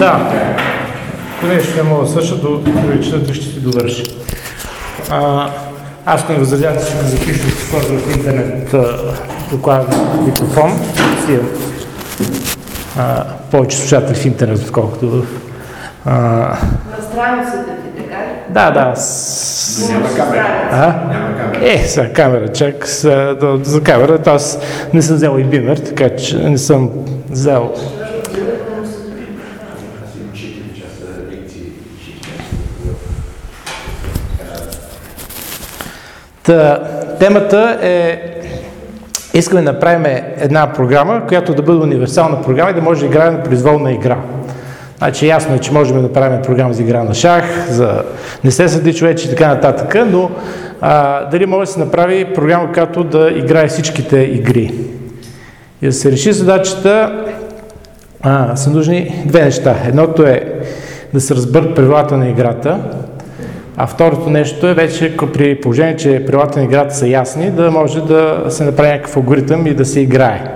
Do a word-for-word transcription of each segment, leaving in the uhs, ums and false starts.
Да, поне ще мога да свърша до приличната, ще си довърши. А, аз не възразявам, че ще го запиша скоро в интернет доклад микрофон. Си имам повече слушатели в интернет, отколкото в... А... На страницата ти, така ли? Да, да. Но няма камера. А? Няма камера. Е, за камера, чак за, за камера. Аз не съм взел и бимер, така че не съм взел. Та, темата е, искаме да направим една програма, която да бъде универсална програма и да може да играе на произволна игра. Значи ясно е, че можем да направим програма за игра на шах, за не се съди човече и така нататък, но а, дали може да се направи програма, която да играе всичките игри. И да се реши задачата, а, са нужни две неща. Едното е да се разберат правилата на играта, а второто нещо е вече при положение, че правилата на играта са ясни, да може да се направи някакъв алгоритъм и да се играе.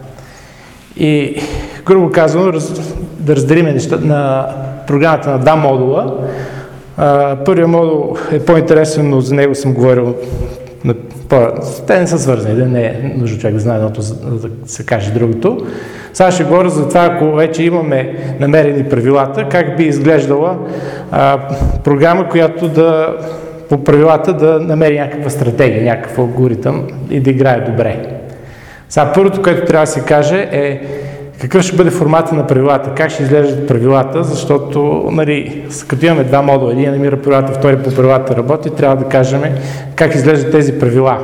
И грубо казано, раз, да разделим неща, на програмата на два модула. А, първият модул е по-интересен, но за него съм говорил. На, по, те не са свързани, да не е нужно човек да знае едното, за да се каже другото. Сега ще говоря за това, ако вече имаме намерени правилата, как би изглеждала а, програма, която да по правилата да намери някаква стратегия, някакъв алгоритъм и да играе добре. Сега първото, което трябва да се каже е какъв ще бъде формата на правилата, как ще изглеждат правилата, защото нали, като имаме два модула, един намира правилата, втори по правилата работи, трябва да кажем как изглеждат тези правила.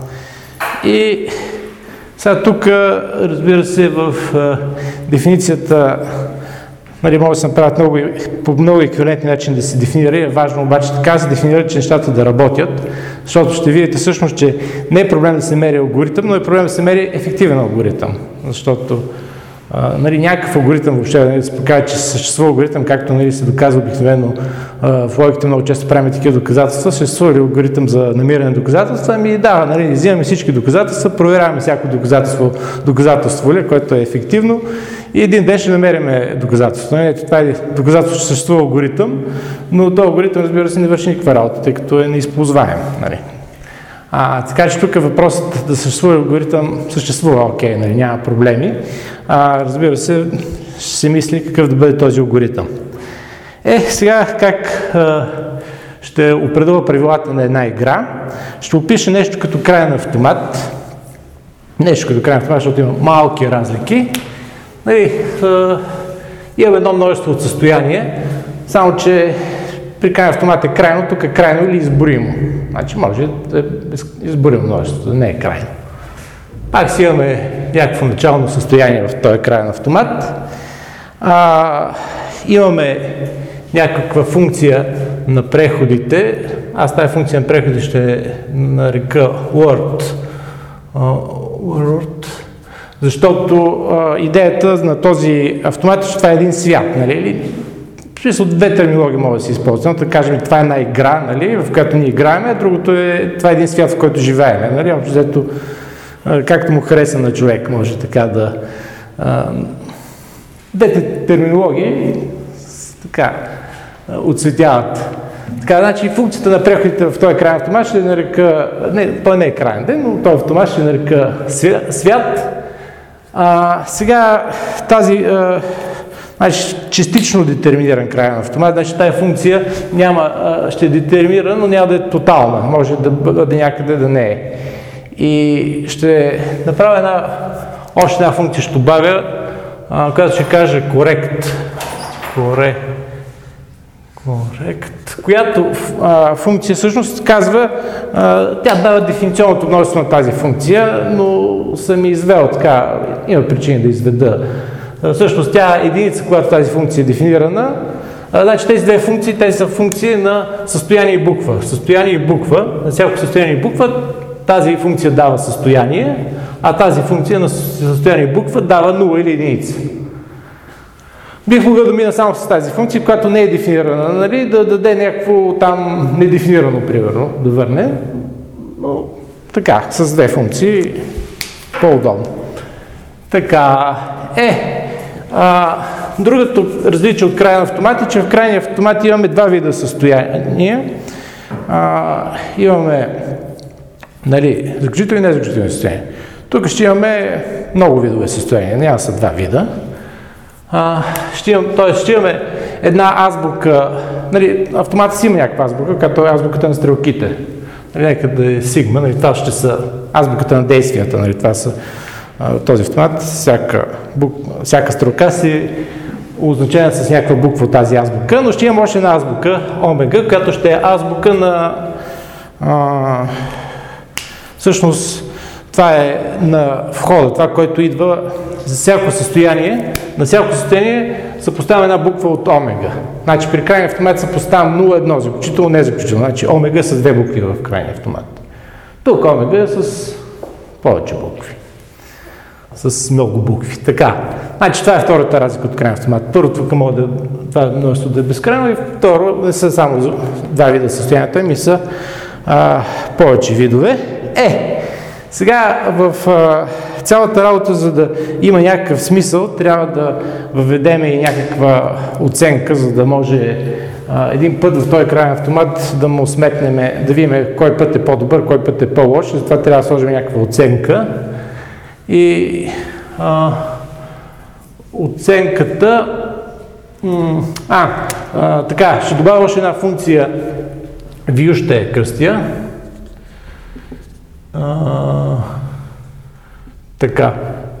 И сега тук, разбира се, в а, дефиницията нали, може да се направят много, по много еквивалентни начин да се дефинира, е важно обаче така да се дефинира, че нещата да работят, защото ще видите всъщност, че не е проблем да се мери алгоритъм, но е проблем да се мери ефективен алгоритъм, защото Uh, нали, някакъв алгоритъм въобще нали, да се покаже, че съществува алгоритъм, както нали, се доказва обикновено uh, в логиката много често правим такива доказателства, съществува ли алгоритъм за намиране на доказателства? Ами да, нали, взимаме всички доказателства, проверяваме всяко доказателство, доказателство ли, което е ефективно и един ден ще намерим доказателство. Нали, това е доказателство, че съществува алгоритъм, но този алгоритъм разбира се не върши никаква работа, тъй като е неизползваем. Нали. А, така че тук е въпросът да съществува алгоритъм, съществува, окей, нали, няма проблеми. А, разбира се, ще се мисли какъв да бъде този алгоритъм. Е, сега как а, ще определя правилата на една игра? Ще опиша нещо като краен автомат. Нещо като краен автомат, защото има малки разлики. Нали, а, имам едно множество от състояние, само че при краен автомат е крайно, тук е крайно или изборимо. Значи може да е изборимо множество, да не е крайно. Пак си имаме някакво начално състояние в този краен автомат. А, имаме някаква функция на преходите. Аз тази функция на преходите ще нарека word, uh, word защото а, идеята на този автомат е, че това е един свят, нали? От две терминологии може да се използват. Да кажем, това е една игра, нали, в която ние играем, а другото е, това е един свят, в който живеем. Нали? Общо, както му хареса на човек, може така да... А, двете терминологии така отсветяват. Така, значи функцията на преходите в този краен автомат ще нарека... Не, той не е краен ден, но този автомат ще нарека свят. А, сега тази... А, Значи, частично детерминиран краен автомат, значи тази функция няма, ще е детерминирана, но няма да е тотална, може да бъде някъде да не е. И ще направя една, още една функция, ще добавя, която ще кажа correct, correct, correct, която а, функция всъщност казва, а, тя дава дефиниционното множество на тази функция, но съм извел така, има причини да изведа. Всъщност тя е единица, когато тази функция е дефинирана. А, значи тези две функции, те са функции на състояние и буква. Състояние и буква, на всяко състояние и буква, тази функция дава състояние, а тази функция на състояние и буква дава нула или единица. Бих могъл да мина само с тази функция, която не е дефинирана, нали, да даде някакво там недефинирано, примерно, да върне. Но така, с две функции, по-удобно. Така, е, а, другото различие от крайен автомат е, че в крайния автомат имаме два вида състояния. А, имаме, нали, заключително и незаключително състояние. Тук ще имаме много видове състояния, няма са два вида. А, ще, имам, т.е. ще имаме една азбука, нали, автомата си има някаква азбука, като е азбуката на стрелките. Нали, някъде е сигма, нали, това ще са азбуката на действията, нали, това са а, този автомат, всяка, бук, всяка стрелка си означена с някаква буква от тази азбука, но ще имам още една азбука, омега, която ще е азбука на а, всъщност това е на входа, това, което идва за всяко състояние. На всяко състояние се поставя една буква от омега. Значи при крайния автомат се поставя нула едно, заключително, не заключително. Значи омега с две букви в крайния автомат. Тук омега е с повече букви. С много букви. Така. Значи това е втората разлика от крайния автомат. Първо, тук мога да, това множество да е безкрайно, и второ, не са само два вида състоянията, ми са а, повече видове. Е, сега в а, цялата работа, за да има някакъв смисъл, трябва да въведем и някаква оценка, за да може а, един път в този крайен автомат да му сметнем, да видим кой път е по-добър, кой път е по-лош, затова трябва да сложим някаква оценка. И а, оценката... А, а, така, ще добавя още една функция, view ще е кръстия. А, така.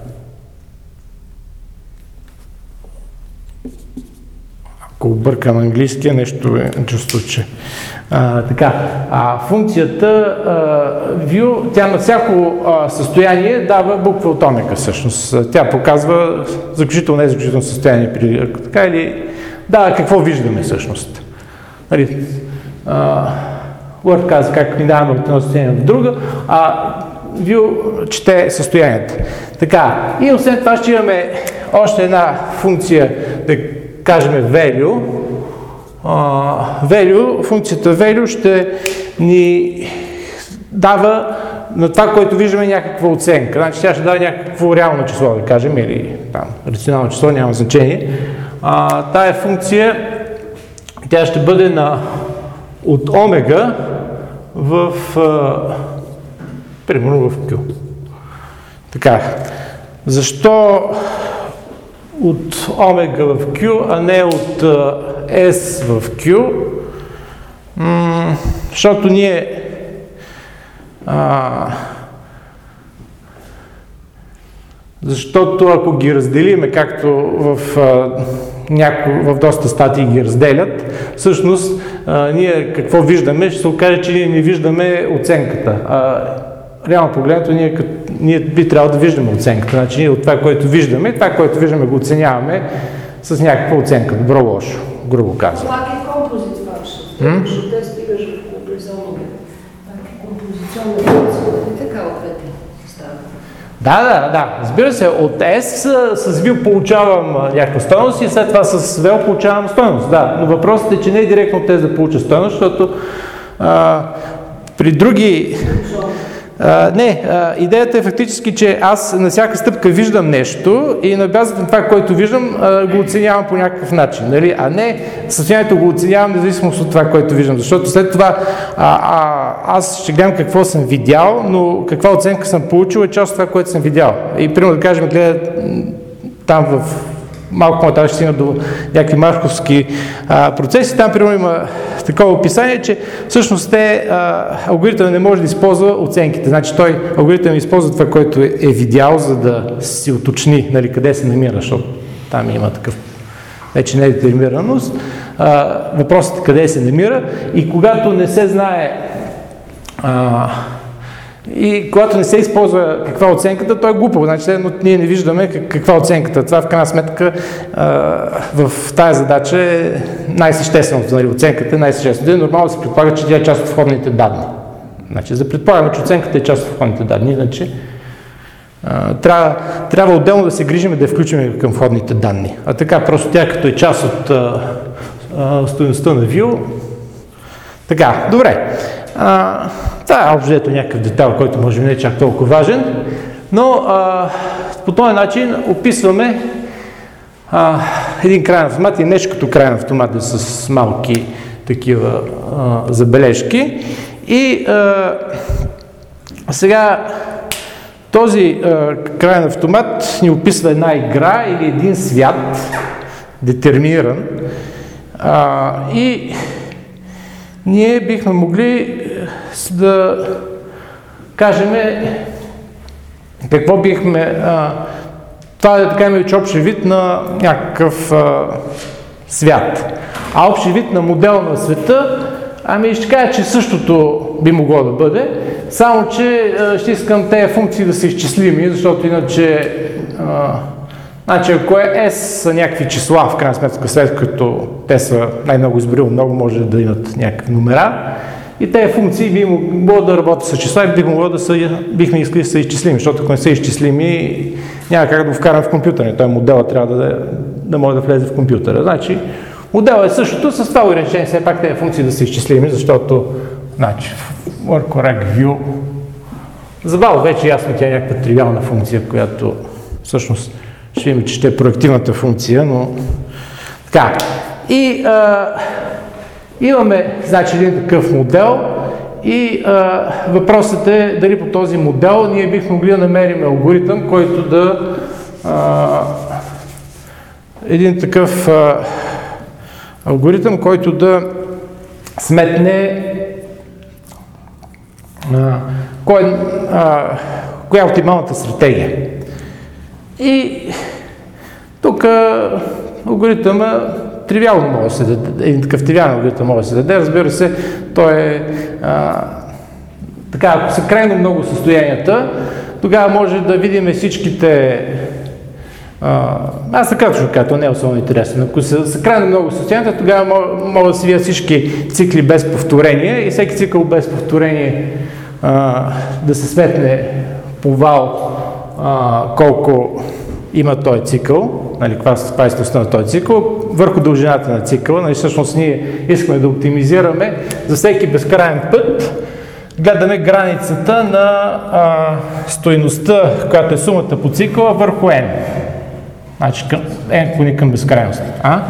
Ако объркам английския, нещо е чувство, че... А, така, а, функцията а, view, тя на всяко а, състояние дава буква от омега всъщност. Тя показва заключително, не заключително състояние, при, така, или дава какво виждаме всъщност. Нали, а, Word казва как минаваме от едно състояние в друга, а View чете състоянието. Така, и освен това ще имаме още една функция, да кажем value. Uh, value, функцията value ще ни дава на това, което виждаме, някаква оценка. Значи тя ще дава някакво реално число, да кажем, или там, рационално число, няма значение. Uh, тая функция, тя ще бъде на, от омега в uh, примерно в Q. Така, защо от омега в Q, а не от uh, S в Q? М- защото ние а, защото ако ги разделиме, както в, а, няко, в доста статии ги разделят, всъщност а, ние какво виждаме? Ще се окаже, че ние не виждаме оценката. А, реално погледнато, ние, ние би трябвало да виждаме оценката. Значи ние от това, което виждаме, това, което виждаме, го оценяваме с някаква оценка, добро-лошо, грубо казвам. Това е композит ваша, защото те стигаш в композиционно. Композиционна функция, и така ответе става. Да, да, да. Разбира се, от S с View получавам някаква стойност и след това с Vel получавам стойност. Да, но въпросът е, че не е директно от S да получа стойност, защото а, при други... А, не, а, идеята е фактически, че аз на всяка стъпка виждам нещо и на базата на това, което виждам, а, го оценявам по някакъв начин. Нали? А не състоянието го оценявам независимо от това, което виждам. Защото след това а, а, аз ще гледам какво съм видял, но каква оценка съм получил е част от това, което съм видял. И примерно да кажем, гледа там в малко по-нататък ще стигна до някакви марковски а, процеси. Там, примерно, има такова описание, че всъщност те, а, алгоритъм не може да използва оценките. Значи той, алгоритъм използва това, което е, е видял, за да си уточни, нали, къде се намира, защото там има такъв вече недетерминираност. А, въпросът е къде се намира и когато не се знае а, И когато не се използва каква оценката, то е глупаво. Значи, но ние не виждаме каква оценката. Това в крайна сметка в тази задача е най-същественото. Нали, оценката е най-същественото. Е нормално да се предполага, че тя е част от входните данни. Значи, за предполагаме, че оценката е част от входните данни. Иначе трябва, трябва отделно да се грижим да я включим към входните данни. А така, просто тя като е част от стойността на View. Така, добре. А, това е общо някакъв детайл, който може би не е чак толкова важен, но а, по този начин описваме а, един краен автомат и нещо като краен автомат е с малки такива а, забележки. И а, сега този а, краен автомат ни описва една игра или един свят, детерминиран. А, и ние бихме могли да кажем какво бихме... А, това е така име общ вид на някакъв а, свят. А общ вид на модел на света, ами ще кажа, че същото би могло да бъде, само че а, ще искам тези функции да са изчислими, защото иначе... А, значи ако е S са някакви числа, в крайна сметка, след като те са най-много изборило много, може да имат някакви номера. И тези функции би могло да работят с числа и бих могло да са, бихме искали да са изчислими, защото ако не са изчислими, няма как да го вкарам в компютъра. Той моделът трябва да, да може да влезе в компютъра. Значи, моделът е същото, с това ограничение все пак тези функции да са изчислими, защото, значи, for correct view, забавно вече ясно, тя е някаква тривиална функция, която всъщност ще видим, че ще е проективната функция, но така. И а, имаме, значи, един такъв модел и а, въпросът е дали по този модел ние бихме могли да намерим алгоритъм, който да а, един такъв а, алгоритъм, който да сметне а, кой, а, коя е оптималната стратегия. И тук алгоритъма тривиално може да се даде, един такъв тривиален алгоритъм може да се даде, разбира се, той е а, така, ако са крайно много състоянията, тогава може да видим всичките, а, аз така точно кажа, това не е особено интересно, ако са, са крайно много състоянията, тогава могат да се видят всички цикли без повторение и всеки цикъл без повторение а, да се сметне по вал а, колко има този цикъл, нали, каква е стойността на този цикъл, върху дължината на цикъла. Нали, всъщност ние искаме да оптимизираме за всеки безкрайен път, гледаме границата на а, стойността, която е сумата по цикъла, върху n. Значи към, n клони към безкрайност. А?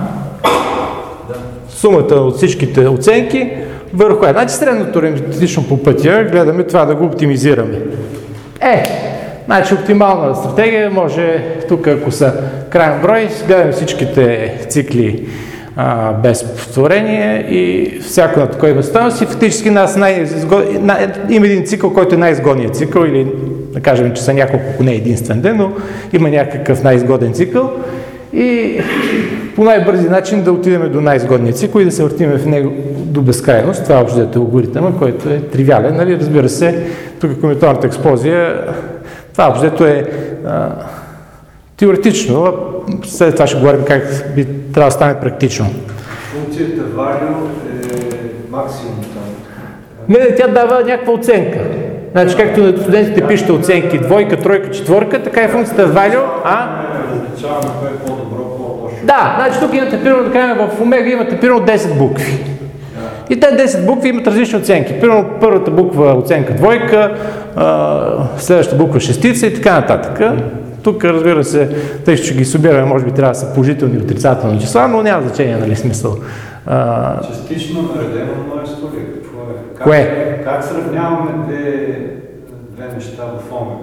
Сумата от всичките оценки върху n. Значи средното аритметично по пътя, гледаме това да го оптимизираме. Е, значи оптимална стратегия може, тук ако са крайен брой, гледаме всичките цикли а, без повторение и всяко на такова има стойност и фактически нас най-изгод... има един цикъл, който е най-изгодният цикъл или да кажем, че са няколко, ако не единствен ден, но има някакъв най-изгоден цикъл и по най-бързи начин да отидем до най-изгодния цикъл и да се въртим в него до безкрайност. Това е общото алгоритъма, който е тривиален. Нали? Разбира се, тук комбинаторната експлозия, това общото е а, теоретично, след това ще говорим как би трябва да стане практично. Функцията value е максимум там. Не, не, тя дава някаква оценка. Значи, както на студентите пишете оценки двойка, тройка, четворка, така е функцията value, а? Различаваме кое е по-добро, по-лошо. Да, значи тук имате, примерно, да кажем, в омега имате, примерно, десет букви. И те десет букви имат различни оценки. Примерно, първата буква оценка двойка, следващата буква шестица и така нататък. Тук, разбира се, тъй ще ги сумираме, може би трябва да са положителни и отрицателни числа, но няма значение, нали, смисъл. Частично наредено множество ли? Какво е? Как, Кое? Как сравняваме две, две неща в омега?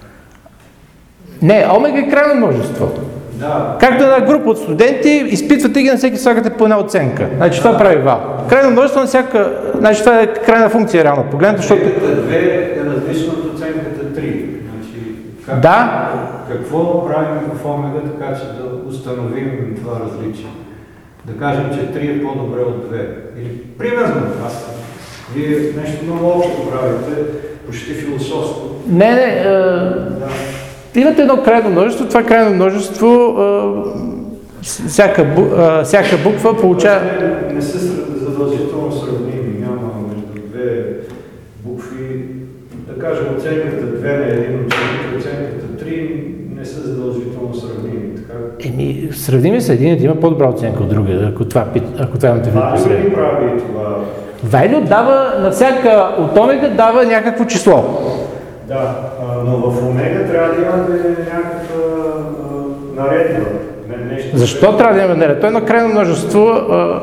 Не, омега е крайно множество. Да. Както една група от студенти, изпитвате ги на всеки слагате по една оценка. Значи това прави вал. Крайно множество на всяка... Значи това е крайна функция реално погледнато, защото... две е различно от оценката три. Значи, как, да. Какво правим в омега, така че да установим това различие? Да кажем, че три е по-добре от две. Или примерно, аз, вие нещо много общо правите, почти философско. Не, не, е... Да. Имате едно крайно множество, това крайно множество, е... всяка, бу... е... всяка буква получава... Не, не са задължително сравними, няма между две букви. Да кажем, оценката две на един ученик, оценката три не са задължително сравними. Така... Еми, сравними са един, има по-добра оценка от друга, ако това, ако това имате вид посред. Value прави това? Value дава, на всяка от омега дава някакво число. Да, но в омега трябва да имате някаква наредба. Не, нещо. Защо трябва да имаме нередно? То е едно крайно множество. А,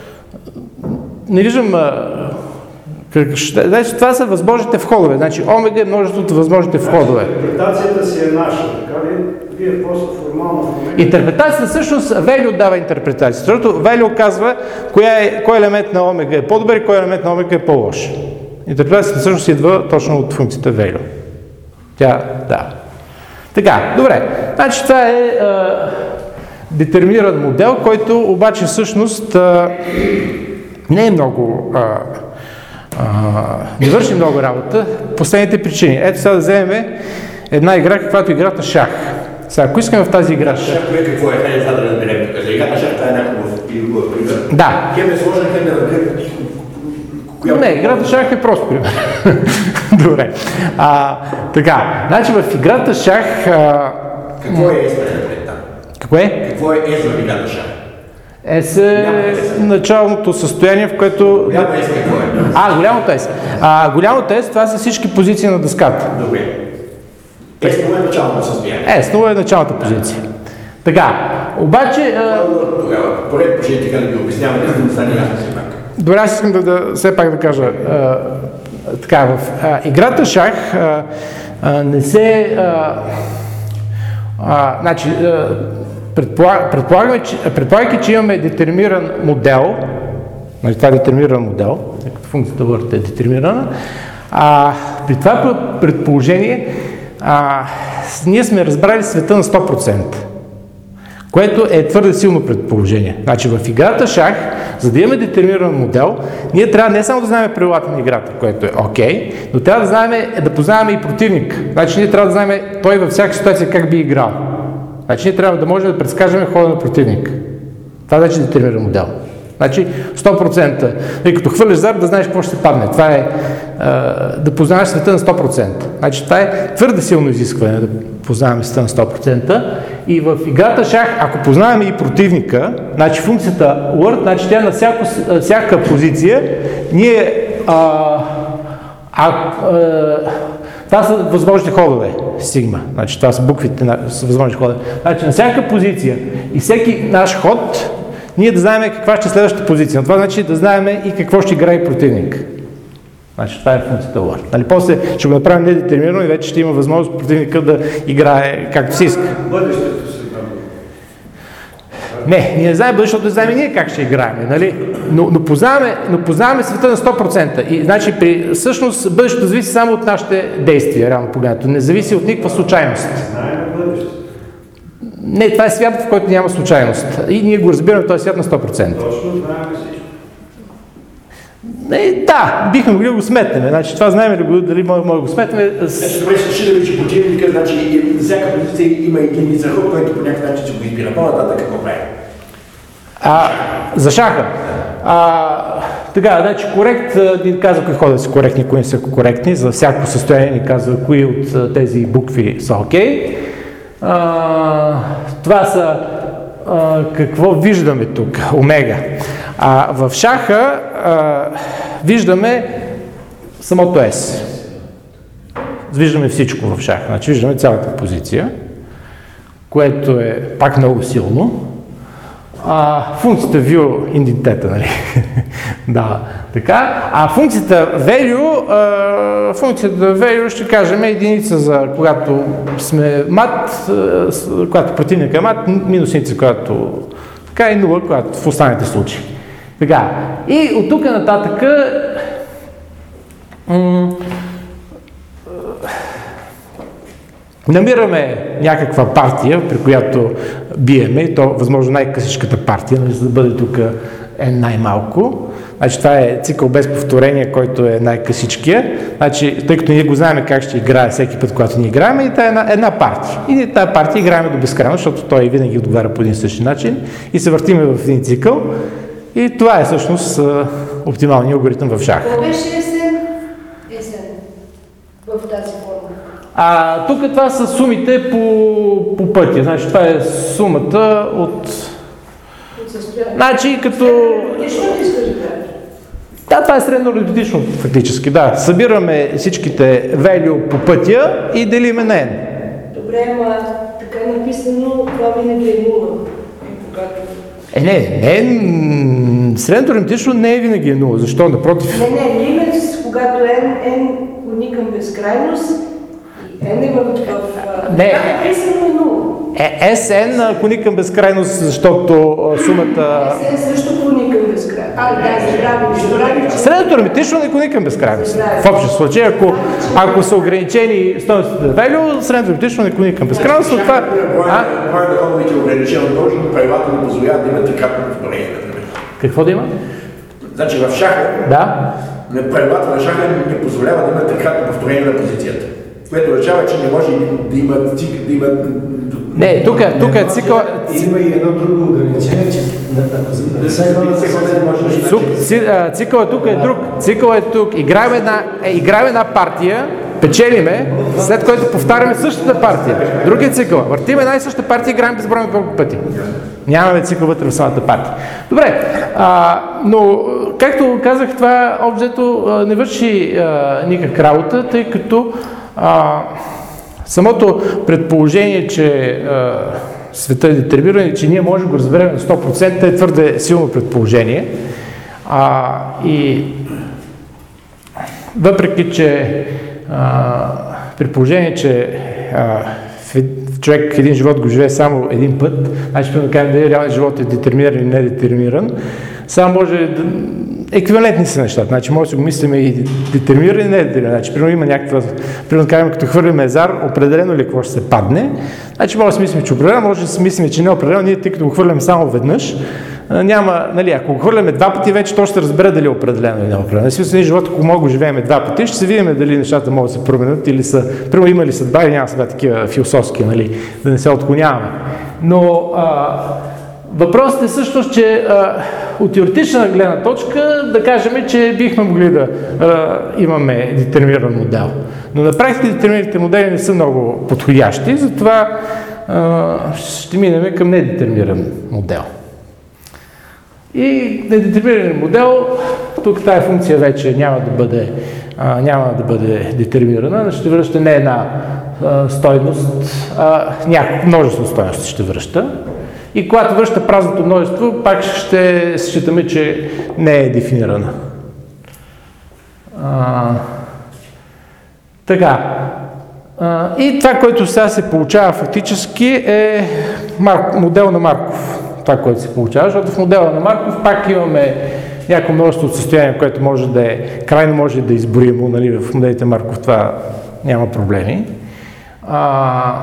не виждам... А, как, ще, значи, това са възможните входове. Значи омега е множеството възможните входове. Интерпретацията си е наша, така ли? Вие просто формално в момента... Интерпретацията всъщност Value дава интерпретация, защото Value казва коя е, кой елемент на омега е по-добър и кой елемент на омега е по-лош. Интерпретацията всъщност идва точно от функцията Value. Тя, да. Така, добре. Значи това е а, детерминиран модел, който обаче всъщност а, не е много... А, а, не върши много работа по следните причини. Ето сега да вземем една игра, каквато играта шах. Сега, ако искаме в тази игра... Шах, кое какво е? Хайде за да разберем. За играта шах, това е някакво пример. Да. Хем е сложен, хем да разберем. Не, играта шах е просто пример. Добре. А, така, значи в играта шах... А... Какво е ес пред там? Какво е? Какво е ес в играта шах? Ес е началното състояние, в което... Голямо ес какво е? А, голямото ес. А, голямото ес, това са всички позиции на дъската. Добре. Ес това е началното състояние. Ес, това е началната позиция. Така, обаче... А... Тогава, поред почти така да ви обясняваме, да не стане ясно все пак. Добре, аз искам да, да все пак да кажа, а, така, в а, играта шах а, а, не се... А, а, значи, а, предполаг, предполагаме, че, предполагайки, че имаме детерминиран модел, нали, това е детерминиран модел, като функцията върта е детерминирана, а, при това предположение а, ние сме разбрали света на сто процента. Което е твърде силно предположение. Значи в играта шах, за да имаме детерминиран модел, ние трябва не само да знаем правилата на играта, което е окей, но трябва да знаем, да познаваме и противник. Значи ние трябва да знаем той във всяка ситуация как би играл. Значи ние трябва да можем да предскажем хода на противник. Това вече е детерминиран модел. Значи сто процента. И като хвърляш зар, да знаеш какво ще се падне. Това е а, да познаваш света на сто процента. Значи това е твърде силно изискване да познаваме света на сто процента. И в играта шах, ако познаваме и противника, значи функцията word, значи тя на всяко, всяка позиция, ние а, а, а, това са възможните ходове, сигма. Значи това са буквите на са възможни ходове. Значи на всяка позиция и всеки наш ход, ние да знаем каква ще е следващата позиция. Но това значи да знаем и какво ще играе противник. Значи това е функцията word. Нали, после ще го направим недетерминирано и вече ще има възможност противника да играе както си иска. Бъдещето си. Не, ние не знаем бъдещето, не знаем и ние как ще играем, нали? Но, но, познаваме, но познаваме света на сто процента. И значи при, всъщност бъдещето зависи само от нашите действия, реално погледнато. Не зависи от никаква случайност. Знаем бъдещето. Не, това е свят, в който няма случайност. И ние го разбираме този свят на сто процента. Точно знаем всичко. Не, да, бихме могли да го сметнем. Значи това знаем ли го, дали може да го сметнем? Значи добре, ще да че противника, значи всяка позиция има един заход, който по някакъв начин ще го избира. По-нататък какво прави? А, за шаха. А, така, значи корект ни казва кои хода са коректни, кои не са коректни. За всяко състояние ни казва кои от тези букви са окей. А, това са а, какво виждаме тук? Омега. А в шаха а, виждаме самото S. Виждаме всичко в шаха. Значи виждаме цялата позиция, което е пак много силно. А, функцията view индентета, нали? Да, така. А функцията value, а, функцията value ще кажем единица за когато сме мат, когато противника е мат, минус единица, когато така и нула, когато в останалите случаи. Така. И от тук нататък м- намираме някаква партия, при която биеме, и то възможно най-късичката партия, нали, за да бъде тук е най-малко. Значи това е цикъл без повторение, който е най-късичкия. Значи, тъй като ние го знаем как ще играе всеки път, когато ние играем, и това е една, една партия. И ние тази партия играем до безкрайно, защото той винаги отговаря по един същи начин и се въртиме в един цикъл. И това е всъщност оптималният алгоритъм в шах. Какво беше есен? Есен. В тази форма. А тук това са сумите по, по пътя. Значи това е сумата от... Значи като... Нищо не искаш да кажеш? Да, това е средноаритметично фактически, да. Събираме всичките value по пътя и делиме на n. Добре, ама така написано, това винаги е нула. когато... Е, не, не, средното аритметично не е винаги е нула. Защо? Напротив. Не, не, лимит, когато n, n клони към безкрайност, и n е в... в не. Написано е нула. Е, Sn клони към безкрайност, защото сумата... Sn също клони към безкрайност. А, да, забравим, забравим, че... Средното аритметично не клони към безкрайност. В общи случай, ако, ако са ограничени стойностите на value, средното аритметично не клони към безкрайност, но това... Броя на ходовете е ограничено точно, правилата не позволяват да има трикратно повторение. Какво да има? Значи в шаха, Да. правилата на шаха не позволяват да има трикратно повторение на позицията. Което означава, че не може да има цикъл, да има... Не, тук, тук е цикъл... Има и едно друго ограничение, че не се Цикъл тук е друг. Цикъл е тук. Играем една, играем една партия, печелиме, след което повтаряме същата партия. Друг е цикъл. Въртим една и съща партия, играем безбройно колко пъти. Нямаме цикъл вътре в самата партия. Добре, а, но както казах, това общо не върши а, никак работа, тъй като а, самото предположение, че а, света е детерминиран и че ние можем да го разберем на сто процента е твърде силно предположение. А, и въпреки, че а, при положение, че а, човек един живот го живее само един път, значи да кажем дали реалният живот е детерминиран или не детерминиран, само може да... еквивалентни са нещата, значи може да си го мислиме и детерминиран и не детерминиран, значи примерно има някаква, примерно кажем като хвърлим мезар, определено ли какво ще се падне, значи може да си мислим, че определено, може да си мислим, че не е определено, ние тъй като го хвърляме само веднъж, няма, нали, ако го хвърляме два пъти, вече то ще разбере дали е определено или не е определено. Смисъл, ние живота, ако мога да живеем два пъти, ще се видим дали нещата могат да се променят или са, примерно има ли съдба или няма сега такива философски, нали, да не се отклоняваме. Но а, въпросът е също, че а, от теоретична гледна точка да кажем, че бихме могли да а, имаме детерминиран модел. Но на практика детерминираните модели не са много подходящи, затова а, ще минем към недетерминиран модел. И недетерминиран модел, тук тази функция вече няма да бъде, а, няма да бъде детерминирана, ще връща не една а, стойност, а някакво множество стойности ще връща. И когато връща празното множество, пак ще считаме, че не е дефинирана. А, така. А, и това, което сега се получава фактически е Марк, модел на Марков. Това, което се получава, защото в модела на Марков пак имаме някакво множество от състояние, което може да е, крайно може да е изборимо, нали, в моделите Марков това няма проблеми. А,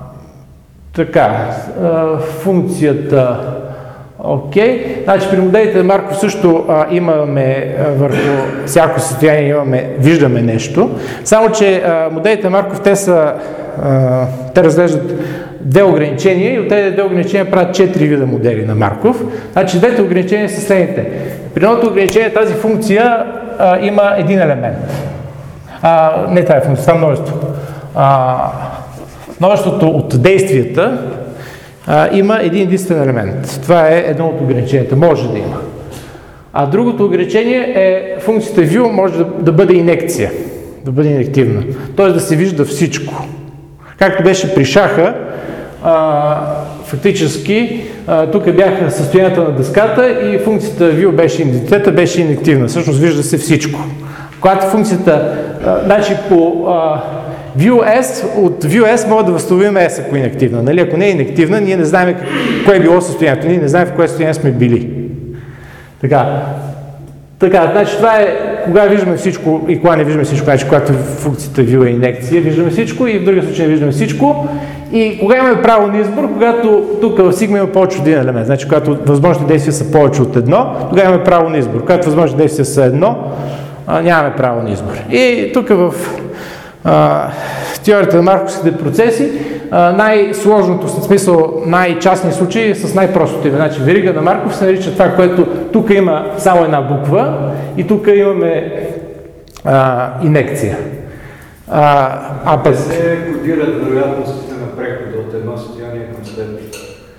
така, а, функцията, окей, значи при моделите на Марков също а, имаме а, върху всяко състояние имаме, виждаме нещо, само че а, моделите на Марков те са, а, те разглеждат две ограничения и от тези две ограничения правят четири вида модели на Марков. Значи двете ограничения са следните. При едното ограничение тази функция а, има един елемент. А, не тази функция, това множество. А, множеството от действията а, има един единствен елемент. Това е едно от ограниченията. Може да има. А другото ограничение е функцията view може да, да бъде инекция. Да бъде инективна. Т.е. да се вижда всичко. Както беше при шаха, а, фактически а, тук бяха състоянията на дъската и функцията view беше идентитета, беше инективна. Всъщност вижда се всичко. Когато функцията, а, значи по а, view-s, от view-s може да възстановим s, ако е инактивна. Нали? Ако не е инактивна, ние не знаем кое е било състоянието, ние не знаем в кое състояние сме били. Така. Така, значи това е, кога виждаме всичко и кога не виждаме всичко, значи когато функцията view е инекция, виждаме всичко и в другия случай не виждаме всичко. И кога имаме право на избор, когато тук в сигма има повече от един елемент, значи когато възможните действия са повече от едно, тогава имаме право на избор. Когато възможните действия са едно, а, нямаме право на избор. И тук в а, теорията на марковските процеси, а, най-сложното, в смисъл най-частни случаи е с най-простото име. Значи верига на Марков се нарича това, което тук има само една буква и тук имаме а, инекция. А, а пък... се кодират вероятностите на прехода от едно състояние към следващото.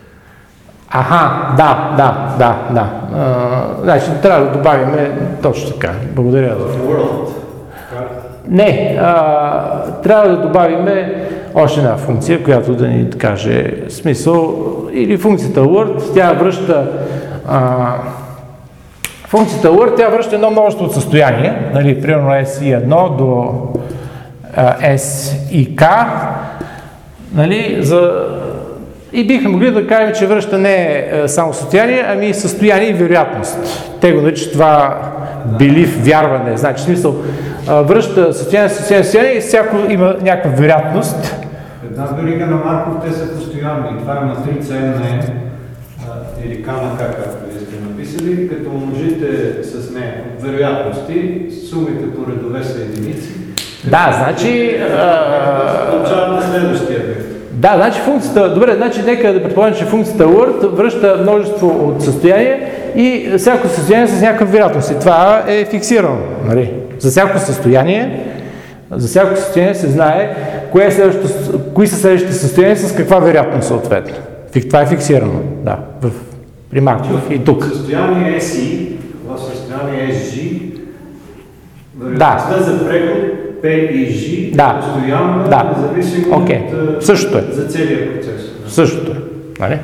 Аха, да, да, да, да. А, значи трябва да добавим точно така. Благодаря. В World. Не, а, трябва да добавим още една функция, която да ни каже смисъл, или функцията Word, тя връща а, функцията Word, тя връща едно множество от състояние, нали, примерно ес и едно до а, S и K, нали, за... и бихме могли да кажем, че връща не само състояние, ами състояние и вероятност. Те го наричат това belief, вярване, значи смисъл връща състояние, състояние, състояние и всяко има някаква вероятност. Една верига на Марков, те са постоянни. Това е матрица N на N, или K на K, както вие сте написали, като умножите с нея вероятности, сумите по редове са единици. Да, значи... Получаваме следващия вектор. Да, значи функцията, добре, значи нека да предположим, че функцията Word връща множество от състояние и всяко състояние с някаква вероятност. И това е фиксирано, нали? За всяко състояние, за всяко състояние се знае кое е кои са следващите състояния с каква вероятност съответно. Това е фиксирано, да, в, при Марков и тук. Състояние ес и, в състояние ес джи, вероятността да. За преход P и G, да. Постоянно, да. независимо okay. от Същото е. За целия процес. Същото е, нали?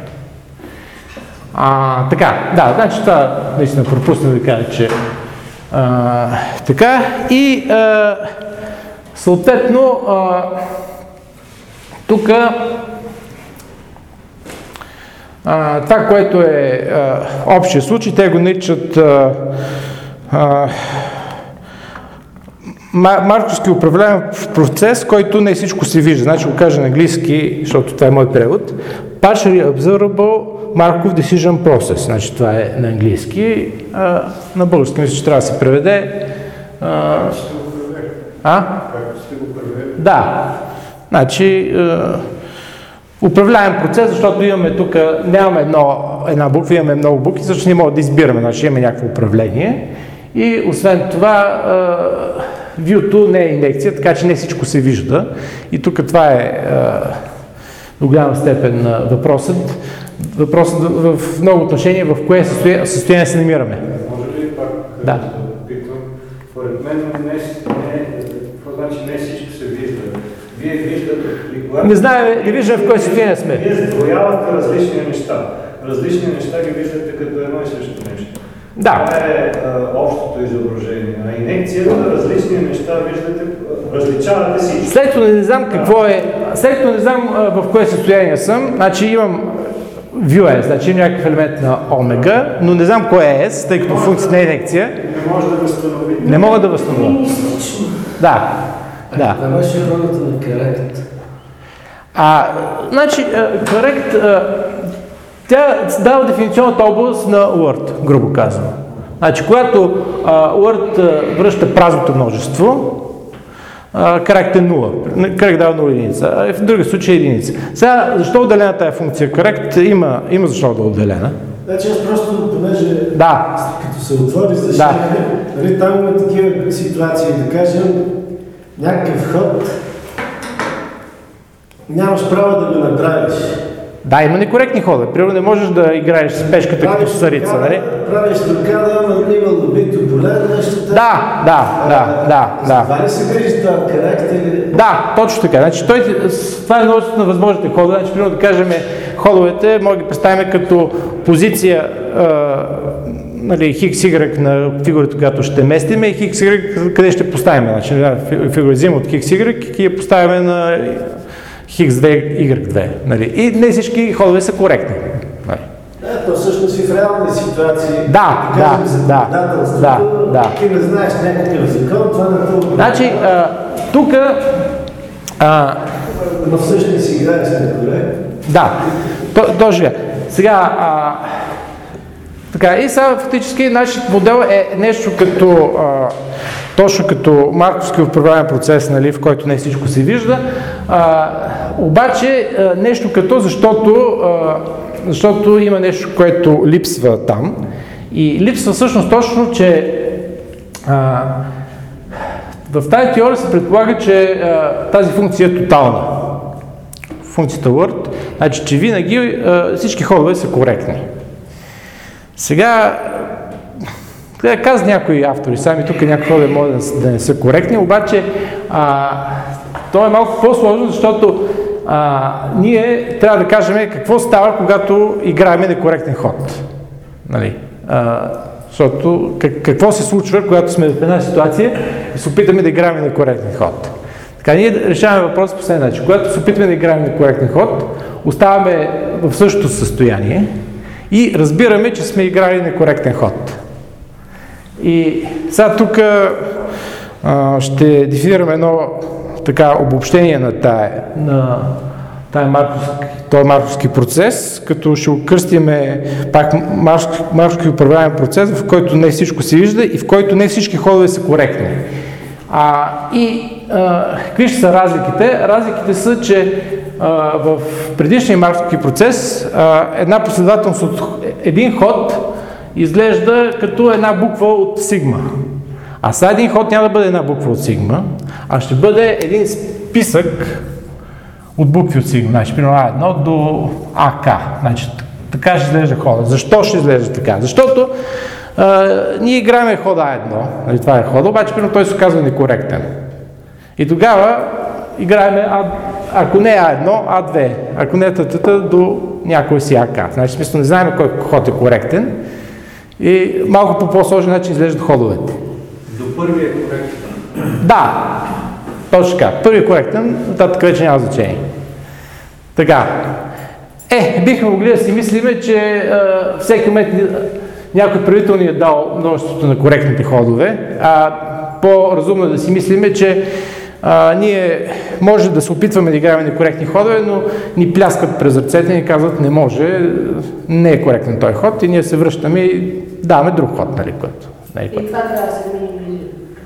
А, така, да, значи това наистина пропусна да кажа, че а, така и а, съответно а, тук това, което е а, общия случай, те го наричат а, а, марковски управляем процес, който не всичко се вижда. Значи го кажа на английски, защото това е мой превод. Partially Observable Markov Decision Process. Значи това е на английски. А, на български мисля, че трябва да се преведе. А? а? Да. Значи а, управляем процес, защото имаме тук, нямаме едно, една буква, имаме много букви, защото не можем да избираме, значи имаме някакво управление. И освен това, view-to не е инекция, така че не всичко се вижда. И тук това е до голяма степен въпросът. Въпросът в много отношения, в кое състояние, състояние се намираме. Може ли пак да питам? Според мен не, не, значи не всичко се вижда. Вие виждате и когато... Не знаем, не виждаме в кое състояние сме. Вие сброявате различни неща. Различни неща ги виждате като едно и също нещо. Да. Това е а, общото изображение. А инекцията, различни неща виждате, различавате всички. След като не знам какво е, след като не знам а, в кое състояние съм, значи имам view S, значи имам някакъв елемент на омега, но не знам кое е S, тъй като функцията не е инекция. Не може да възстановите. Не мога да възстановя. Да. Да. Това беше ролята на correct. А, значи, correct, тя дава дефиниционната област на Word, грубо казано. Значи, когато а, Word а, връща празното множество, а, correct е нула. Correct дава нула единица, а в други случаи единица. Сега, защо е отделена тая функция correct? Има, има защо да е отделена. Значи аз просто, понеже да. Като се отвори защитане, да. Нали, там има такива ситуации, да кажем, някакъв ход, нямаш право да го направиш. Да, има некоректни хода. Примерно не можеш да играеш с пешката като царица, нали? Правиш ръкада, но има лобито поле, нещо така. Да, да, да, да, да. Това ли се грижи това correct или... Да, точно така. Значи, той, това е множеството на възможните ходове. Значи, примерно да кажем, ходовете може да ги представим като позиция а, нали, хикс игрек на фигурата, която ще местиме и хикс игрек къде ще поставим. Значи, фигура взима от хикс игрек и я поставяме на хикс две игрек две. Нали. И не всички ходове са коректни. Нали. Да, то всъщност и в реални ситуации. Да, да, да, да, да. Ти не знаеш някакъв закон, това не толкова. Значи, тук... Но всъщност си играеш на коре. Да, точно. Сега, а, така, и сега фактически нашият модел е нещо като, а, точно като марковски управляем процес, нали, в който не всичко се вижда, а, обаче а, нещо като, защото, а, защото има нещо, което липсва там и липсва всъщност точно, че а, в тази теория се предполага, че а, тази функция е тотална. Функцията Word, значи, че винаги а, всички ходове са коректни. Сега, да казват някои автори, сами тук някои ходове могат да, да не са коректни, обаче а, то е малко по-сложно, защото а, ние трябва да кажем какво става, когато играем некоректен ход. Нали? А, защото как, какво се случва, когато сме в една ситуация и се опитаме да играем некоректен ход. Така, ние решаваме въпрос по следния начин. Когато се опитваме да играем некоректен ход, оставаме в същото състояние и разбираме, че сме играли некоректен ход. И сега тук а, ще дефинираме едно така обобщение на тая, на тая марковски, този марковски процес, като ще окръстиме пак марковски управляем процес, в който не всичко се вижда и в който не всички ходове са коректни. А, и а, какви ще са разликите? Разликите са, че а, в предишния марковски процес а, една последователност от един ход изглежда като една буква от сигма. А сега един ход няма да бъде една буква от сигма, а ще бъде един списък от букви от сигма. Значи, примерно А едно до АК. Значи, така ще изглежда хода. Защо ще изглежда така? Защото а, ние играем хода А едно, нали, това е хода, обаче примерно той се оказва некоректен. И тогава играем, а, ако не А едно, А две, ако не тътата до някой си АК. Значи, смисъл не знаем кой ход е коректен и малко по по-сложен начин изглеждат ходовете. До първия е коректен. Да, точно така. Първият коректен, нататък вече няма значение. Така. Е, бихме могли да си мислиме, че е, всеки момент някой правител ни е дал множеството на коректните ходове, а по-разумно е да си мислиме, че а, ние може да се опитваме да играем некоректни ходове, но ни пляскат през ръцете и ни казват не може, не е коректен този ход и ние се връщаме и даваме друг ход, нали, което. И това трябва да се минимизира.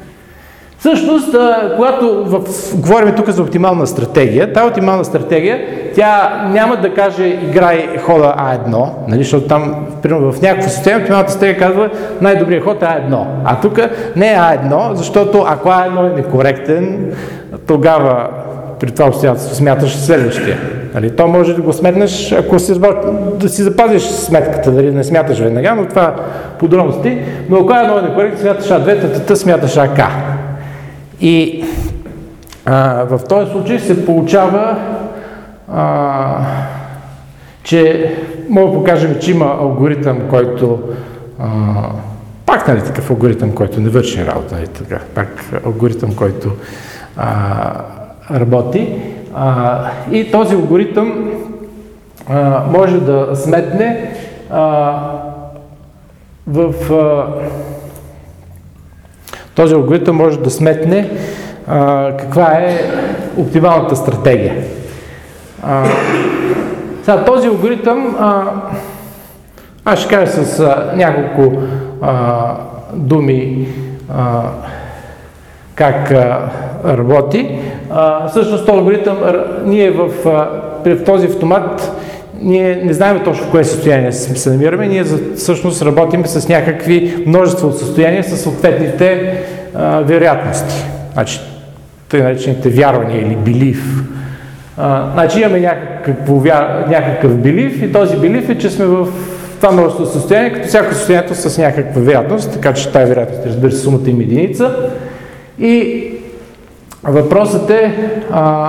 Всъщност, когато в, говорим тук за оптимална стратегия, тази оптимална стратегия, тя няма да каже играй хода А едно, нали, защото там, примерно в някакво състояние, оптималната стратегия казва най-добрият ход е А едно. А тук не е А едно, защото ако А едно е некоректен, тогава при това обстоятелство смяташ следващия. Нали, то може да го сметнеш, ако си, да си запазиш сметката, дали не смяташ веднага, но това подробности. Но ако А едно е некоректен, смяташ А две, тата смяташ АК. И а, в този случай се получава, а, че мога да покажем, че има алгоритъм, който а, пак нали такъв алгоритъм, който не върши работа, нали, така, пак алгоритъм, който а, работи. А, и този алгоритъм а, може да сметне а, в а, този алгоритъм може да сметне а, каква е оптималната стратегия. А, сега, този алгоритъм, а, аз ще кажа с а, няколко а, думи а, как а, работи. А, всъщност този алгоритъм, ние в, а, в този автомат ние не знаем точно в кое състояние се намираме, ние всъщност работим с някакви множество от състояния с съответните а, вероятности. Значи, тъй наречените вярвания или belief. А, значи имаме някакво, някакъв belief и този belief е, че сме в това множество състояние, като всяко състоянието с някаква вероятност, така че тази вероятност, разбира се, сумата им единица. И въпросът е а,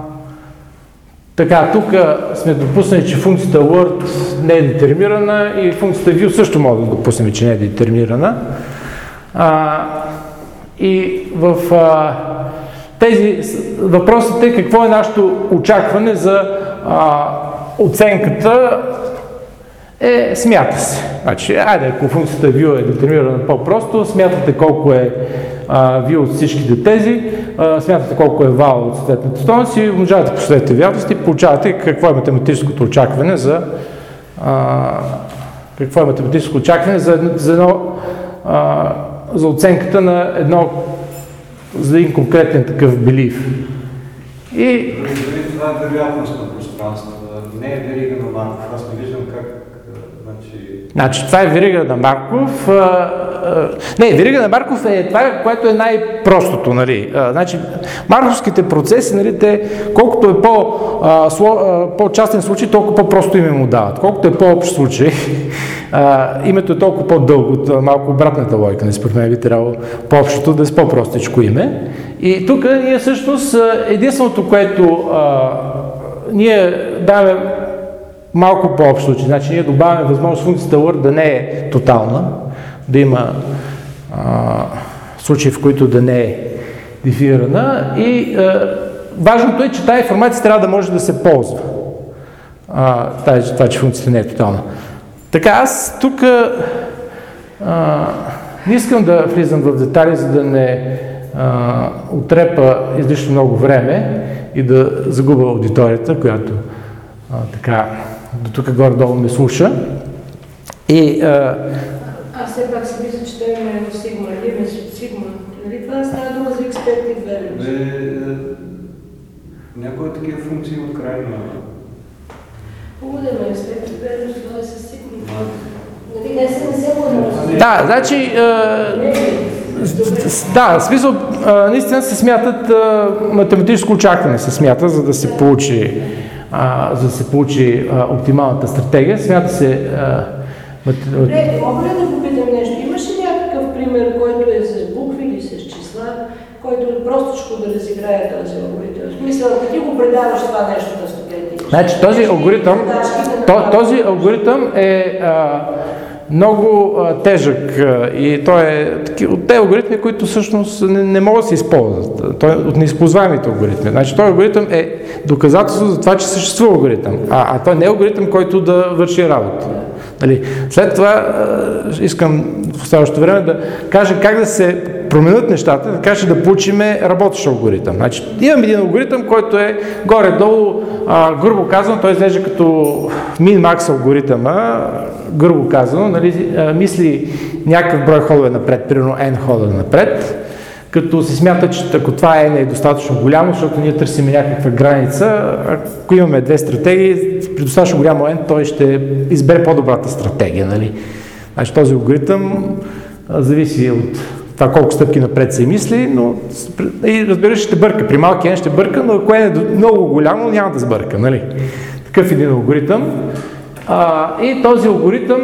така, тук сме допуснали, че функцията word не е детерминирана и функцията view също може да допуснем, че не е детерминирана. А, и в а, тези въпросът е какво е нашето очакване за а, оценката е смята се. Значи, айде, ако функцията view е детерминирана по-просто, смятате колко е Uh, view от всичките тези, uh, смятате колко е val от съответната стойност и умножавате по съответните вероятности и получавате какво е математическото очакване за uh, какво е математическо очакване за, за, едно, uh, за оценката на едно за един конкретен такъв belief. И това е вероятностно пространство, не е верига на Марков. Аз не виждам как значи... Значи, това е верига на Марков. А, а, не, верига на Марков е това, което е най-простото. Нали. А, значи, марковските процеси, нали, те, колкото е по, а, сло, а, по-частен случай, толкова по-просто име му дават. Колкото е по-общ случай, а, името е толкова по-дълго, малко обратната логика. Според мен би трябвало по-общото да е по-простичко име. И тук ние всъщност единственото, което а, ние даваме малко по-общ случай, значи ние добавяме възможност функцията Word да не е тотална, да има а, случаи, в които да не е дефинирана и а, важното е, че тази информация трябва да може да се ползва. А, тази, това, че функцията не е тотална. Така, аз тук а, не искам да влизам в детайли, за да не а, отрепа излишно много време и да загубя аудиторията, която а, така до тук горе-долу ме слуша. И, а, Аз все пак си мисля, че той има в Сигма, или Сигма. Нали това става дума за експерти в Някои такива функции от крайна. Хубаво да има експерти в Велюс, това е със Сигма. Нали не се не се го да, значи, а, да, в смисъл, а, наистина се смятат, а, математическо очакване се смята, за да се получи, а, за да се получи а, оптималната стратегия. Смята се... А, мат... Добре, мога ли да попитам нещо? Имаш ли някакъв пример, който е с букви или с числа, който е простичко да разиграе този алгоритъм? В смисъл, да ти го предаваш това нещо на студентите. Значи този алгоритъм, то, този алгоритъм е а, много а, тежък а, и той е от тези алгоритми, които всъщност не, не могат да се използват. Той е от неизползваемите алгоритми. Значи този алгоритъм е доказателство за това, че съществува алгоритъм, а, а той не е алгоритъм, който да върши работа. Нали? След това а, искам в оставащото време да кажа как да се променят нещата, така че да получим работещ алгоритъм. Значи, имам един алгоритъм, който е горе-долу, а, грубо казано, той изглежда като min-max алгоритъма, грубо казано, нали, а, мисли някакъв брой ходове напред, примерно n хода напред, като се смята, че ако това n е достатъчно голямо, защото ние търсим някаква граница, ако имаме две стратегии, при достатъчно голямо n, той ще избере по-добрата стратегия. Нали? Значи, този алгоритъм а, зависи от това колко стъпки напред се мисли, но и разбира се, ще бърка. При малки n ще бърка, но ако n е много голямо, няма да сбърка. Нали? Такъв един алгоритъм. А, и този алгоритъм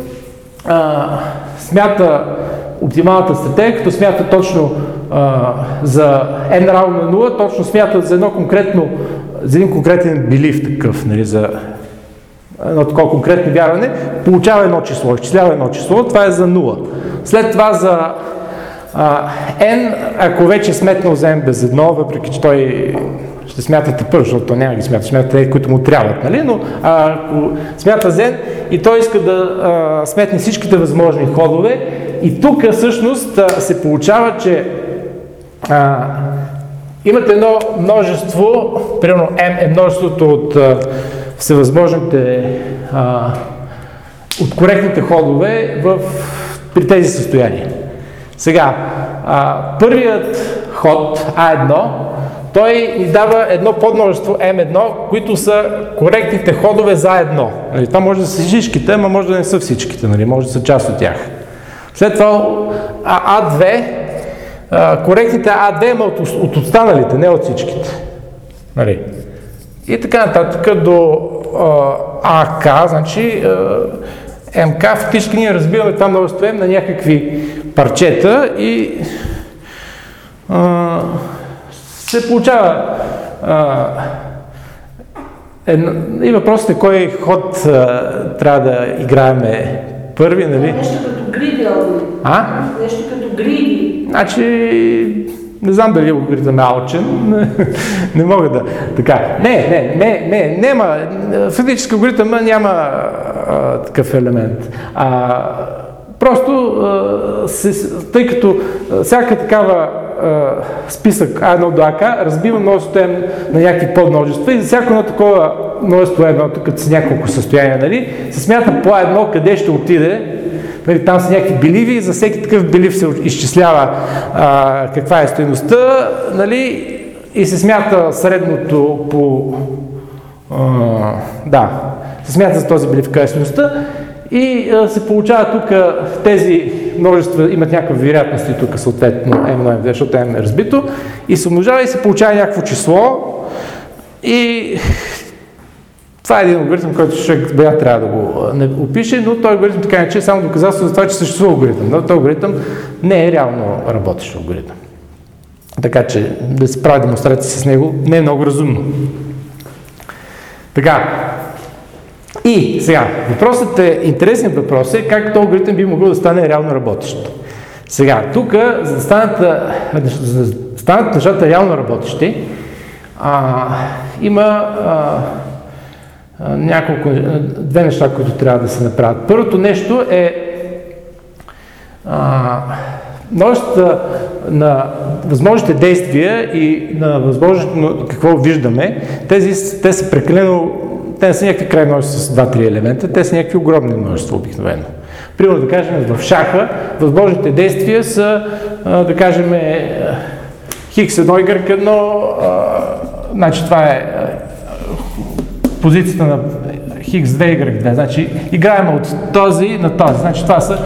а, смята оптималната стратегия, като смята точно а, за n равно на нула, точно смята за едно конкретно, за един конкретен белив такъв, нали, за едно такова конкретно вярване, получава едно число, изчислява едно число, това е за нула. След това за а, n, ако вече е сметнал за n без едно, въпреки че той ще смятате първо, защото той няма ги смята, смята тези, които му трябват, нали? Но а, ако смята за n и той иска да а, сметне всичките възможни ходове, и тук всъщност а, се получава, че а, имате едно множество, примерно m е множеството от а, всевъзможните, а, от коректните ходове в, при тези състояния. Сега, а, първият ход а едно, той ни дава едно подмножество ем едно, които са коректните ходове за едно. Нали, това може да са всичките, ама може да не са всичките, нали, може да са част от тях. След това а две, а, коректните а две, ама от, от останалите, не от всичките. Нали. И така нататък до а, ак, значи а, МК, фактически ние разбиваме това множество М на някакви парчета и а, се получава а, едно, и въпросът е кой ход а, трябва да играеме първи, нали? Нещо като гриди алгоритъм. А? Нещо като гриди. Значи, не знам дали алгоритъм е алчен, не мога да... Така, не, не, не, не, няма, фактически алгоритъм няма а, такъв елемент. А, просто, а, се, тъй като всяка такава а, списък а едно до ак разбива множеството М на някакви подмножества и за всяко едно такова множество едно, като са няколко състояния, нали, се смята по едно къде ще отиде. Нали, там са някакви беливи и за всеки такъв белив се изчислява а, каква е стойността, нали, и се смята средното по... А, да, се смята за този белив каква е стойността и а, се получава тук тези множества, имат някаква вероятност и тук съответно ем едно, ем две, защото M е разбито и се умножава и се получава някакво число и това е един алгоритъм, който човек бая трябва да го не опише, но този алгоритъм така не че е само доказателство за това, че съществува алгоритъм. Но този алгоритъм не е реално работещ алгоритъм. Така че да се прави демонстрация с него не е много разумно. Така. И сега, въпросът е, интересен въпрос е как този алгоритъм би могъл да стане реално работещ. Сега, тук, за да станат, за да станат нещата реално работещи, а, има а, а, няколко, две неща, които трябва да се направят. Първото нещо е а, множеството на възможните действия и на възможното какво виждаме, тези, те са прекалено, те не са някакви крайни множества с два-три елемента, те са някакви огромни множества обикновено. Примерно, да кажем, в шаха възможните действия са, да кажем, хикс едно, Y едно, значи това е позицията на хикс две, Y две, значи играем от този на този, значи това са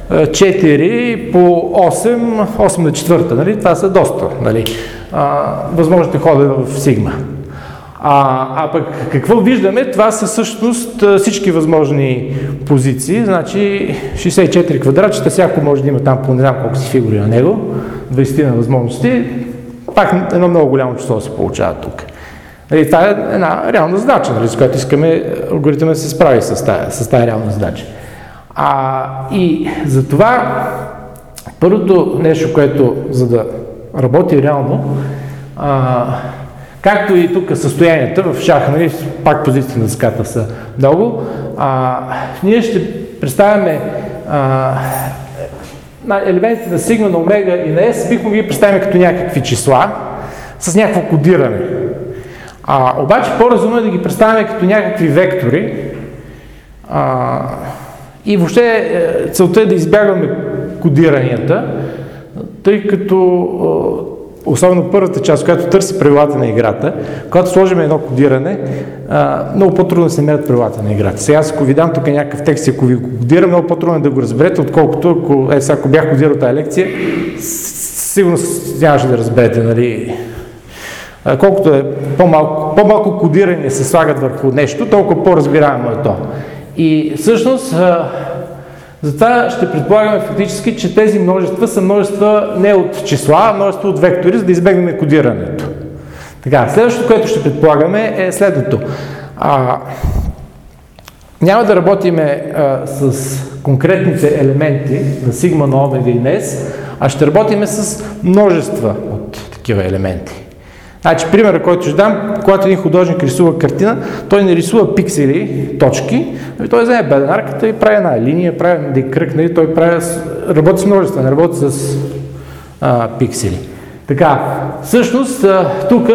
четири по осем, осем на четвърта, нали? Това са доста, нали? Възможните ходове в сигма. А, а пък какво виждаме, това са всъщност всички възможни позиции, значи шейсет и четири квадратчета, всяко може да има там по не знам колко си фигури на него, двайсет на възможности, пак едно много голямо число се получава тук. Нали, това е една реална задача, нали, с която искаме алгоритъмът да се справи с тази, с тази реална задача. А, и за това първото нещо, което за да работи реално, а, както и тук състоянията в шаха, нали, пак позиции на дъската са много, а, ние ще представяме а, елементите на сигма, на омега и на S, бихме ги представим като някакви числа с някакво кодиране. А, обаче по-разумно е да ги представяме като някакви вектори а, и въобще целта е да избягваме кодиранията, тъй като особено първата част, която търси правилата на играта, когато сложим едно кодиране, а, много по-трудно се мерят правилата на играта. Сега, ако ви дам тук някакъв текст, ако ви го кодира, много по-трудно да го разберете, отколкото ако, е, сега, ако бях кодирал тази лекция, сигурно нямаше да разберете, нали. А, колкото е по-малко, по-малко кодиране се слагат върху нещо, толкова по-разбираемо е то. И всъщност, а, затова ще предполагаме фактически, че тези множества са множества не от числа, а множества от вектори, за да избегнем кодирането. Така, следващото, което ще предполагаме е следното. А, няма да работиме а, с конкретните елементи на сигма, на омега и на S, а ще работиме с множества от такива елементи. Значи, примерът, който ще дам, когато един художник рисува картина, той не рисува пиксели, точки, ами той вземе беденарката и прави една линия, прави един кръг, нали, той прави, работи с множества, не работи с а, пиксели. Така, всъщност, тук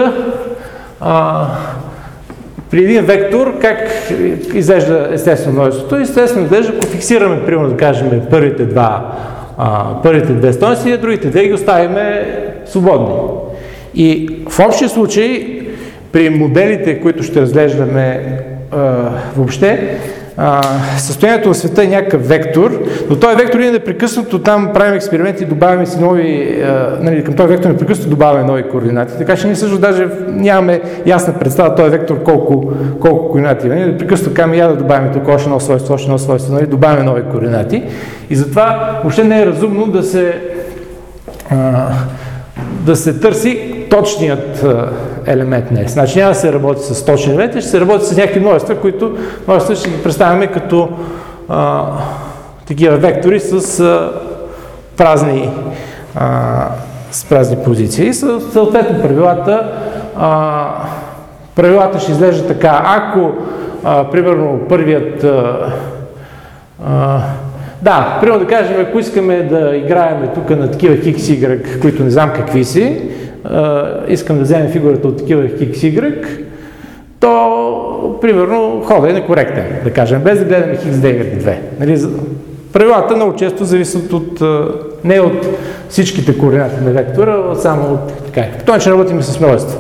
при един вектор, как изглежда естествено множеството? Естествено изглежда, ако фиксираме, примерно, да кажем, първите два, а, първите две стойности, а другите две ги оставиме свободни. И в общия случай, при моделите, които ще разглеждаме а, въобще, а, състоянието на света е някакъв вектор, но този вектор ние непрекъснато там правим експерименти и добавяме си нови, а, нали, към този вектор непрекъснато добавяме нови координати, така че ние също даже нямаме ясна представа този вектор колко, колко координати има. Ние непрекъснато казваме я да добавим тук още едно свойство, още едно свойство, нали, добавяме нови координати и затова въобще не е разумно да се а, да се търси точният елемент на S. Значи няма да се работи с точни елементи, ще се работи с някакви множества, които множества ще ги представяме като а, такива вектори с а, празни, а, с празни позиции. И съответно правилата, а, правилата ще изглеждат така. Ако, а, примерно, първият а, а, да, примерно да кажем, ако искаме да играем тук на такива хикс Y, които не знам какви си, а, искам да вземем фигурата от такива хикс Y, то, примерно, хода е некоректен, да кажем, без да гледаме хикс две Y две. Нали, правилата много често зависят от, не от всичките координати на вектора, а само от така. В този начин работим с множество.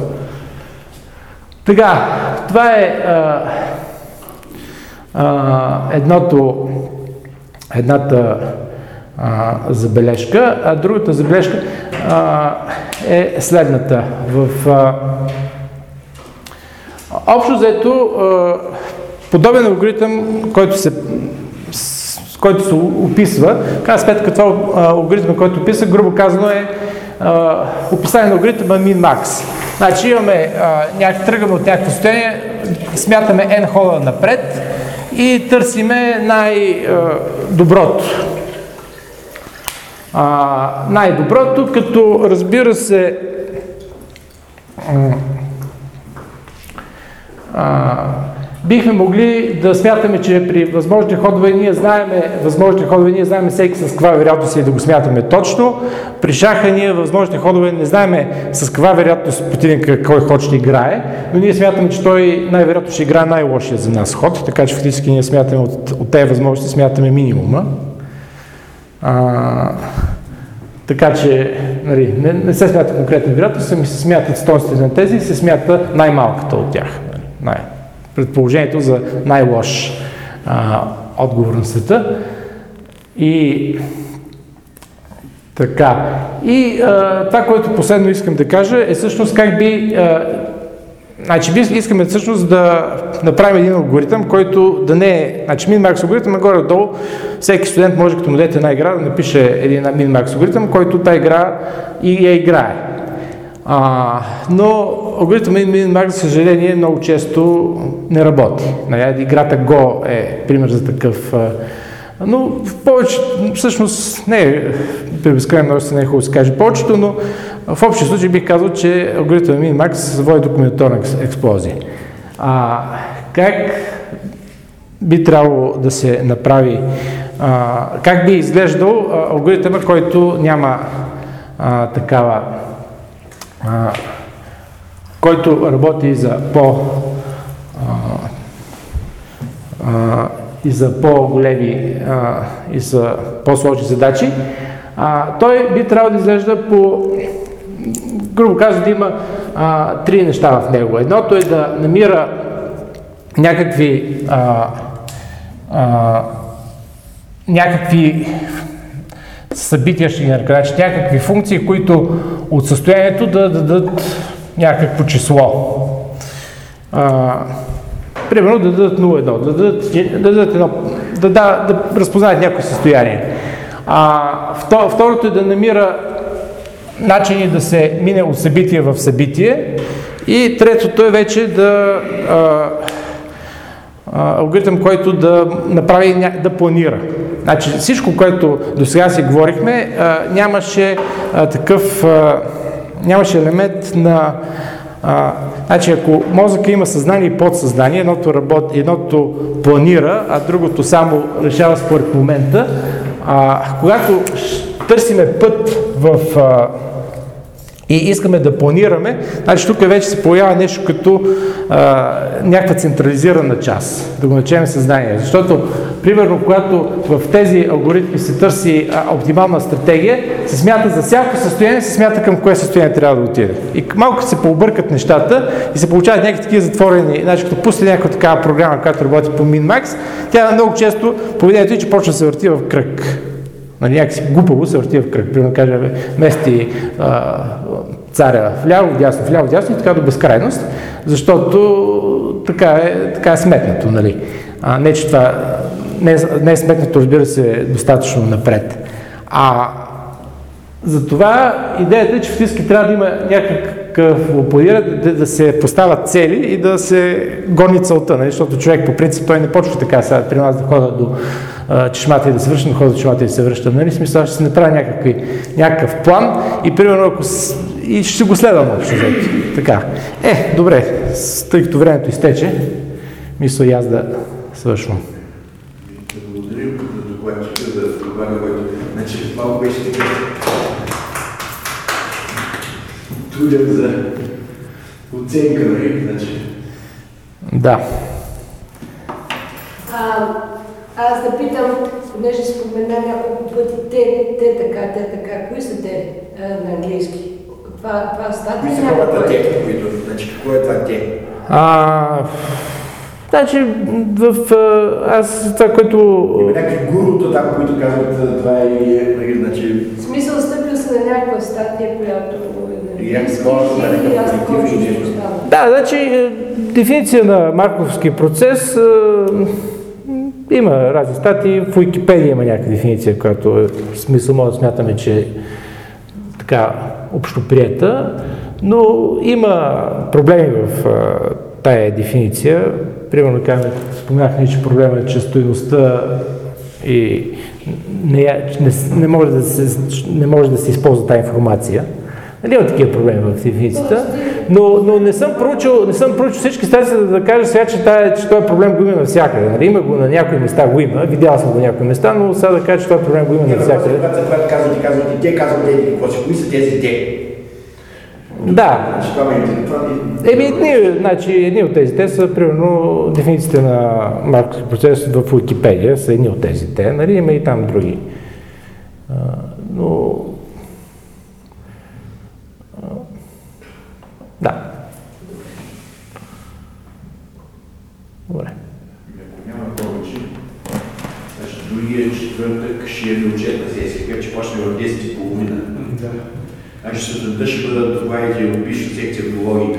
Така, това е а, а, едното едната а, забележка, а другата забележка а, е следната. В а, общо взето а, подобен алгоритъм, който се, с, който се описва, крайна сметка това алгоритъм, който описва, грубо казано е а, описание на алгоритъма min-max. Значи имаме, а, няк, тръгваме от някакво състояние, смятаме n хода напред и търсиме най-доброто. А, най-доброто, като разбира се а, бихме могли да смятаме, че при възможни ходове ние знаеме, възможни ходове ние знаеме всеки с каква вероятност и да го смятаме точно. При шаха ние възможни ходове не знаеме с каква вероятност противника кой ход ще играе, но ние смятаме, че той най-вероятно ще играе най-лошия за нас ход, така че фактически ние смятаме от, от тези възможности смятаме минимума. А, така че нали, не, не се смята конкретна вероятност, ами се смятат стойностите на тези и се смята най-малката от тях. Най- предположението за най-лош а, отговор на света. И така. И а, това, което последно искам да кажа е всъщност как би а, значи искаме всъщност да направим един алгоритъм, който да не е, значи min-max алгоритъм, а горе-долу всеки студент може като му дадете една игра да напише един min-max алгоритъм, който тази игра и я играе. А, но алгоритъм min-max, за съжаление, много често не работи. Играта Go е пример за такъв, но в повече, всъщност не е, при безкрайно множество не е хубаво да се каже повечето, но в общия случай бих казал, че алгоритъм min-max води до комбинаторна експлозия. А, как би трябвало да се направи, а, как би изглеждал а, алгоритъма, който няма а, такава, а, който работи за по а, а, и за по-големи а, и за по-сложни задачи, а, той би трябвало да изглежда по, грубо казано, да има а, три неща в него. Едното е да намира някакви а, а, някакви събития, ще ги нарека, някакви функции, които от състоянието да дадат някакво число. А, примерно да дадат нула едно, да дадат, да дадат едно, да, да, да разпознаят някое състояние. А, второто е да намира начини да се мине от събитие в събитие. И третото е вече да а, а, алгоритъм, който да направи, да планира. Значи всичко, което до сега си говорихме, а, нямаше а, такъв, а, нямаше елемент на а, значи ако мозъка има съзнание и подсъзнание, едното работи, едното планира, а другото само решава според момента, а, когато търсиме път в а, и искаме да планираме, значи тук вече се появява нещо като а, някаква централизирана част, да го начнем съзнание. Защото, примерно, когато в тези алгоритми се търси а, оптимална стратегия, се смята за всяко състояние, се смята към кое състояние трябва да отиде. И малко се пообъркат нещата и се получават някакви такива затворени, значи като пусне някаква такава програма, която работи по min-max, тя много често поведението е, че почва да се върти в кръг. Нали, някакси глупаво се върти в кръг. Примерно кажем, мести а, царя вляво, вдясно, вляво, вдясно и така до безкрайност, защото така е, така е сметнато. Нали. А, не, че това не, не е сметнато, разбира се, достатъчно напред. А за това идеята е, че фактически трябва да има някакъв планиране, да, да се поставят цели и да се гони целта, нали, защото човек по принцип той не почва така сега при нас да хода до чешмата и да се връща, но хода до чешмата и да се връща. Нали? Смисъл, ще се направи някакви, някакъв план и примерно ако с... и ще го следвам общо взето. Така. Е, добре, тъй като времето изтече, мисля и аз да свършвам. Благодаря за докладчика, за доклада, който значи малко беше така труден за оценка, нали? Значи. Да. А, аз да питам, понеже спомена няколко пъти те, те така, те така, кои са те а, на английски? Това, това статия? Кои са хората те, които, значи какво е това те? А, значи, в, аз това, което... Има някакви гуруто там, които казват, това е, значи... В смисъл, стъпил се на някаква статия, която... И аз хората на някакъв колектив и нещо. Да, значи, дефиниция на марковския процес има разни статии, в Уикипедия има някаква дефиниция, която е в смисъл може да смятаме, че е така общоприета, Но има проблеми в а, тая дефиниция. Примерно, споменахме, че проблема е, че стойността и не, не, не, може да се, не може да се използва тази информация. Нали има такива проблеми в дефиницията, но, но не съм проучил, не съм проучил всички статии да, да кажа сега, че, тая, че този проблем го има навсякъде. Нали? Има го на някои места, го има, видял съм го на някои места, но сега да кажа, че този проблем го има навсякъде. Когато се правят казвате, казвате, те казвате, еди какво си, кои са тези те? Да. Еми, едни, значи, едни от тези те са, примерно, дефинициите на марковски процес в Уикипедия са едни от тези те, нали, има и там други. А, но... А, да. Добре. Ако няма повече, значи другия четвъртък ще е бюджетна сесия, която ще почне в десет и половина. Значи сутринта ще бъдат докладите от бивша секция по логика